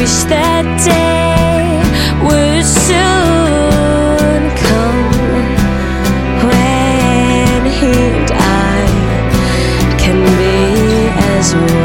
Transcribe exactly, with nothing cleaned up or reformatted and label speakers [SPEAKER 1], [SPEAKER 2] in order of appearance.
[SPEAKER 1] wish that day would soon come when he and I can be as one.